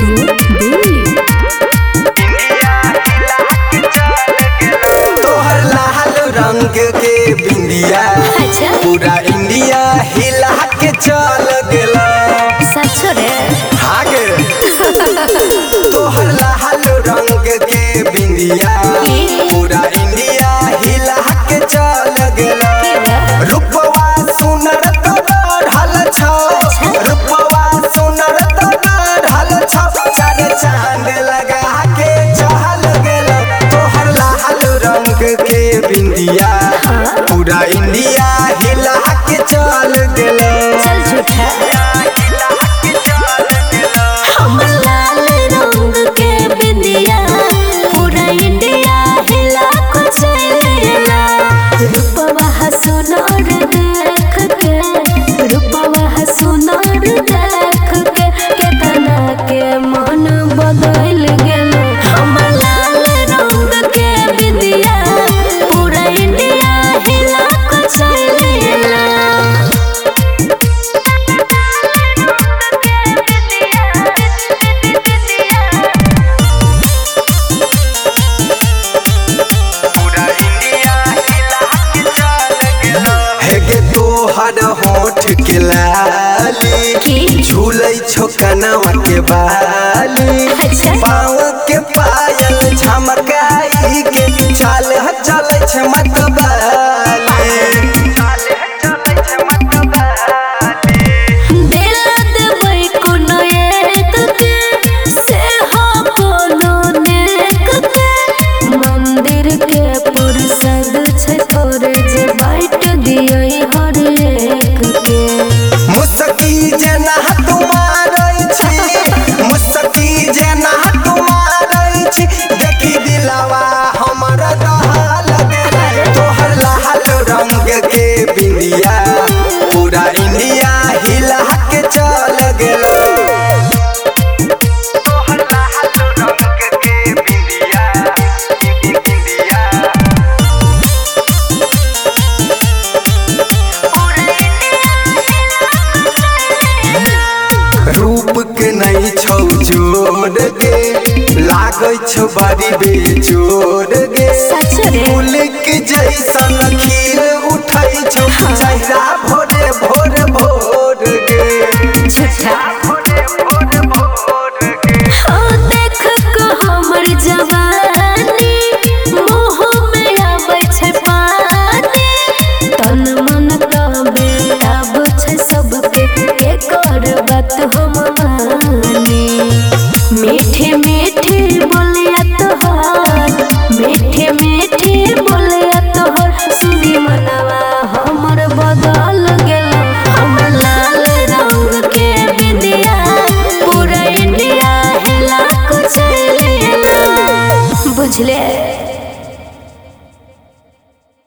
Studio Delhi. तोहर लाल रंग के बिंदिया पूरा इंडिया हिला के चल गेला। सच रे? हाँ गे। तोहर लाल रंग के बिंदिया पूरा इंडिया हिला के चल गेला। रूपवा सुनर तो ढल छौ, रूपवा सुनर तो ढल छौ, चार चांद लगा के चल गेला। तोहर लाल रंग के बिंदिया पूरा इंडिया हिला के चल गेला। चल झूठा। हम लाल रंग के बिंदिया पूरा इंडिया हिला के चल गेला। रूपवा सुनर देख के, रूपवा सुनर देख के केतना के मन बदल गेलो। हम लाल रंग के बिंदिया पूरा इंडिया हिला के चल गेला। तोहर होठ के लाली झूलै छो कनवा के बाली। पाँव के पायल झमकाई के चाल चलै छै मतवाली। दिल देबै कोनो एक के से हो कोनो नेक के। मंदिर के पुरसद छै तोरे जे बाँट दियै हर एक के। मुसकी जेना तुम्हारै छी, मुसकी जेना तुम्हारै छी, देखी दिलवा हमर दहल गेलै। तोहर लाल रंग के बिंदिया पूरा इंडिया हिला के चल गेलो। तोहर लाल रंग के बिंदिया रूप के नहीं छौ जोड़ गे, लागै छौ बड़ी बेजोड़ गे। फूल के जैसन खीर उठै छौ चेहरा भोरे भोर भोर गे। झूठा। ओ देख के हमर जवानी मुँह में आबै छै पानी। तन मन तबे आब छै सबके एकर बात हम मानी। मीठे मीठे बोलिया तोहर, मीठे मीठे बोलिया तोहर सुनी मनवा हमर बदल गेल। हम लाल रंग के बिंदिया पूरा इंडिया हिला के चल गेला। बुझले?